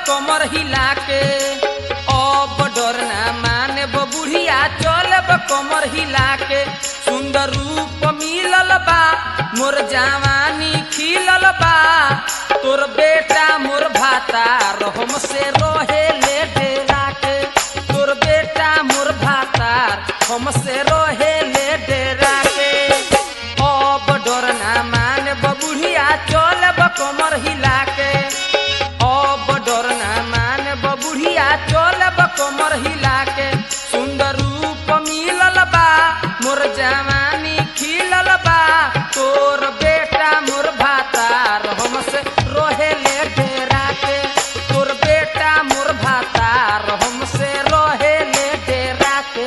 कमर हिला के। अब डर ना माने बुढ़िया चलब कमर हिला के। सुंदर रूप मिलल बा मोर जवानी खिलल बा। तोर बेटा मोर भातार हमसे रहे ले डेरा के। तोर बेटा मोर भातार हमसे रहे ले डेरा के। अब डर ना माने बुढ़िया चलब कमर हिला के। अब डर ना माने बुढ़िया चलब कमर हिला के। सुंदर रूप मिलल बा मोर जवानी खिलल बा। तोर बेटा मोर भातार हमसे रहे ले डेरा के। तोर बेटा मोर भातार हमसे रहे ले डेरा के।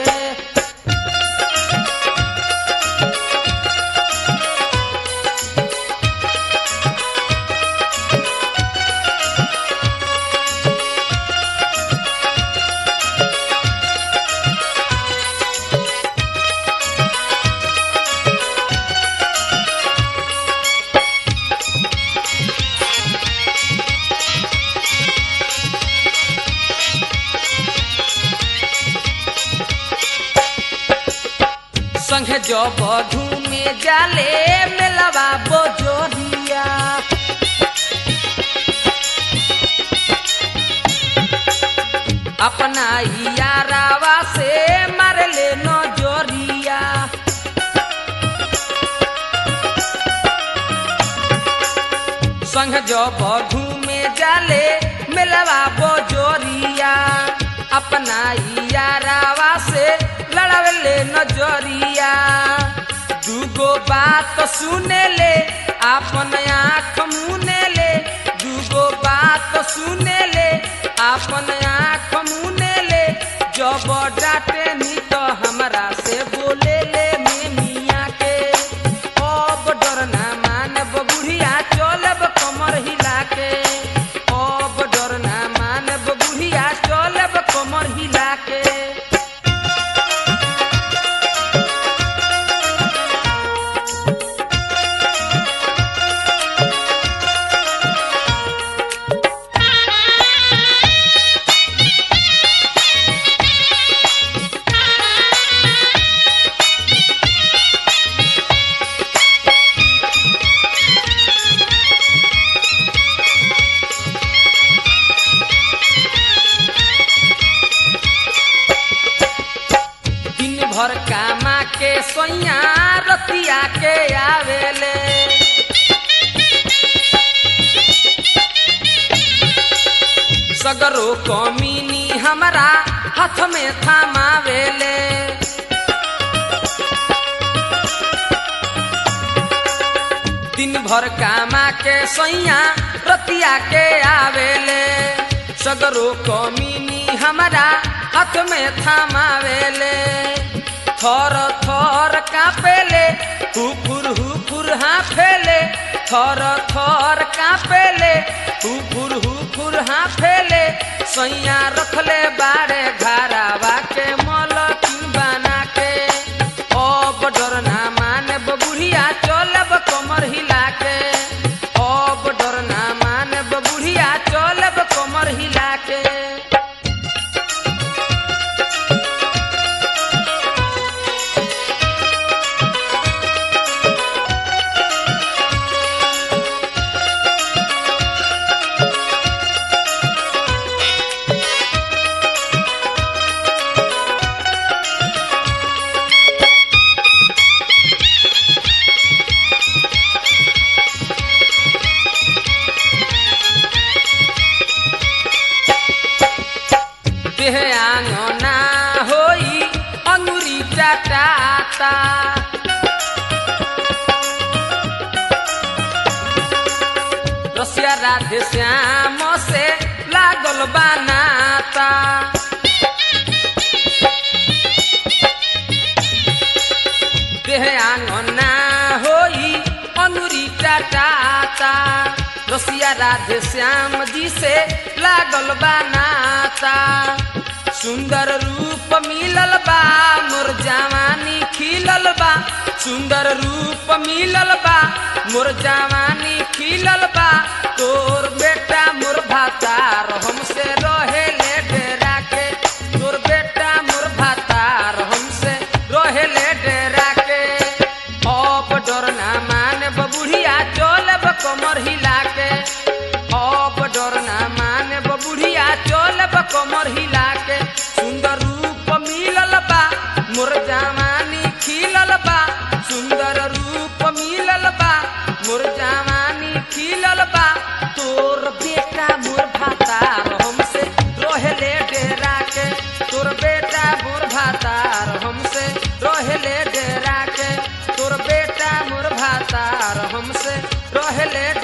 संगे जब घूमे जाले मेलवा बोजोरिया। अपना यारावा से मार ले नजरिया। संग जब घूमे जाले मेलवा बोजोरिया। अपना यारावा से लड़ावले नजरिया। दूगो बात सुने ले आपन आँख मुने ले। दूगो बात सुने ले आपन आँख मुने ले। जब डांटे नी तो हमरा से बोले ले मियाँ के। अब डर ना माने बुढ़िया चलब कमर हिला के। अब डर ना माने बुढ़िया चलब कमर हिला के। भर कामा के सोइया रतिया के आवेले। सगरो कमीनी हमरा हाथ में थमावेले। दिन भर कामा के सोइया रतिया के आवेले। सगरो कमीनी हमरा हाथ में थमावेले। थर थर कापेले हुफुर हाफेले। थर थर कापेले हुफुर हाफेले। सैया रखले बाड़े घरावा के मलकिन बना के। अब डर ना माने बुढ़िया चलब कमर हिला के। अब डर ना माने बुढ़िया चलब कमर हिला के। देह आंगना होई अंगुरी चटाता। रसिया राधे श्याम से लागल बनाता। देह आंगना होई अंगुरी चटाता। रसिया राधे श्याम जी से लागल बनाता। सुंदर रूप मिलल बा मोर जवानी खिलल बा। सुंदर रूप मिलल बा मोर जवानी खिलल बा तोर बेटा मोर भातार हमसे रहे ले डेरा के तोर बेटा मोर भातार हमसे रहे ले डेरा के अब डर ना माने बुढ़िया चलब कमर हिला के अब डर ना माने बुढ़िया चलब कमर हिला के सुंदर रूप मिलल बा मोर जवानी खिलल बा सुंदर रूप मिलल बा मोर जवानी खिलल बा तोर बेटा मोर भातार हमसे रोहले डेरा के तोर बेटा मोर भातार हमसे रोहले डेरा के तोर बेटा मोर भातार हमसे रोहले